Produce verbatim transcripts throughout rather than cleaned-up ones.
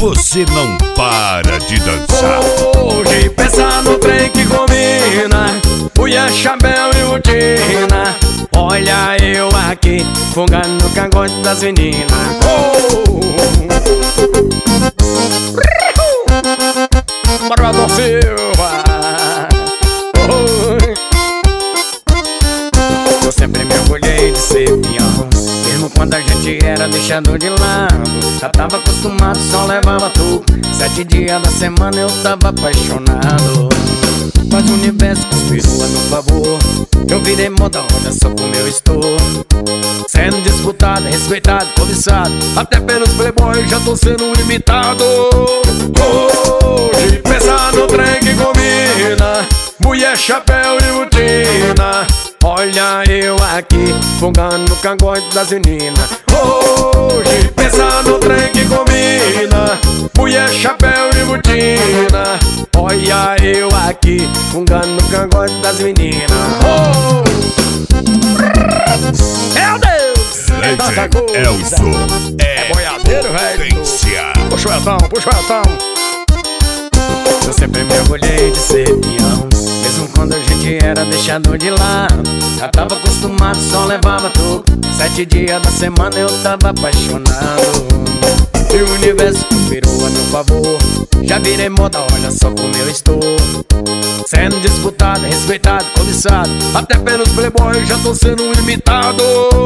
você não para de dançar. Hoje pensa no trem que combina, mulher, chapéu e botina. Olha eu aqui, fungando no cangote das meninas. Oh! Barbador Silva. Oh! Eu sempre me orgulhei de ser peão, mesmo quando a gente era deixado de lado. Já tava acostumado, só levava tu. Sete dias da semana eu tava apaixonado. Mas o universo conspirou a meu favor. Eu virei moda, olha só como eu estou. Sendo disputado, respeitado, cobiçado. Até pelos playboys já tô sendo imitado. Hoje pensa no trem que combina, mulher, chapéu e botina. Olha eu aqui, fungando no cangote das meninas. Hoje pensa no trem que combina, mulher, chapéu e botina. Olha eu aqui, fungando no cangote das meninas. Oh! Meu Deus! Legend É tanta coisa. Elzo É boiadeiro, velho. potência. Puxa o Eltão, puxa o Eltão. Eu sempre me orgulhei de ser peão, mesmo quando a gente era deixado de lado. Já tava acostumado, só levava tu. Sete dias da semana eu tava apaixonado. E o universo conspirou a meu favor. Já virei moda, olha só como eu estou. Sendo disputado, respeitado, cobiçado. Até pelos playboys já tô sendo imitado.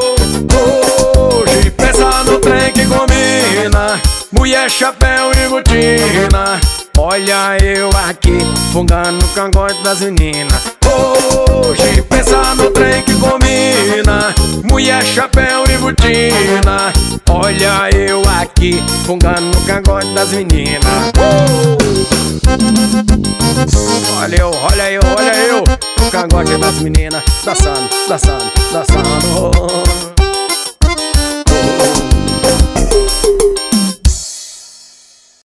Hoje pensa no trem que combina, mulher, chapéu e botina. Olha eu aqui, fungando no cangote das meninas. Hoje pensa no trem que combina, mulher, chapéu e botina. Olha eu aqui, fungando no cangote das meninas. Oh! Olha eu, olha eu, olha eu, no cangote das meninas. Dançando, dançando, dançando.